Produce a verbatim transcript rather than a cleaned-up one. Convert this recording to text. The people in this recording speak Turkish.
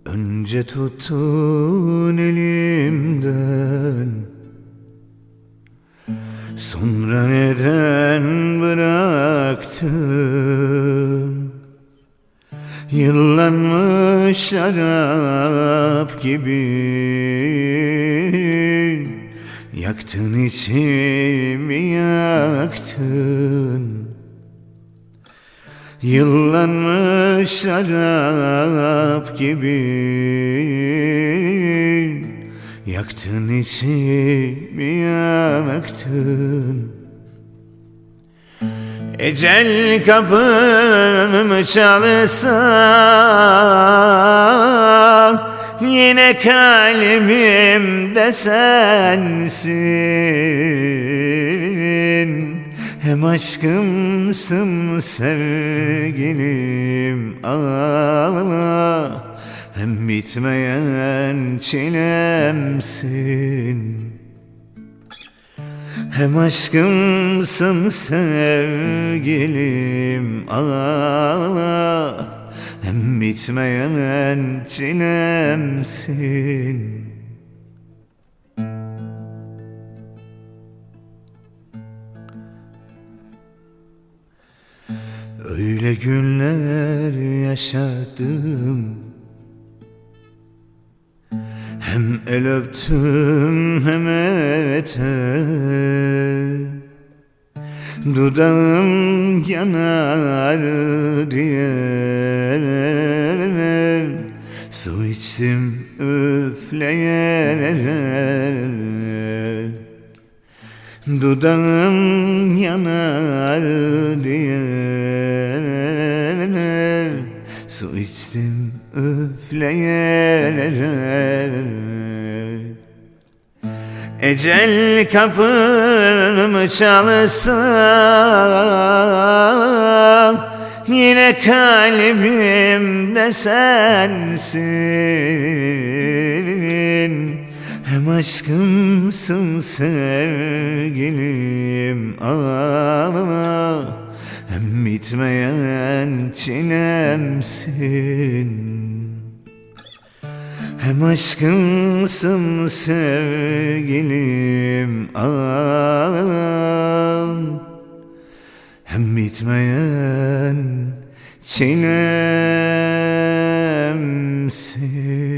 Önce tuttun elimden, sonra neden bıraktın? Yıllanmış şarap gibi yaktın içimi, yaktın. Yıllanmış şarap gibi yaktın içimi, yaktın. Ecel kapımı çalsa yine kalbimde sensin. Hem aşkımsın sevgilim, ah, hem bitmeyen çilemsin. Hem aşkımsın sevgilim, ah, hem bitmeyen çilemsin. Öyle günler yaşadım, hem el öptüm hem etek. Dudağım yanar diye su içtim üfleyerek. Dudağım yanar diye su içtim üfleyerek. Ecel kapımı çalsa yine kalbimde sensin. Hem aşkımsın sevgilim, ah, hem bitmeyen çilemsin. Hem aşkımsın sevgilim, ah, hem bitmeyen çilemsin.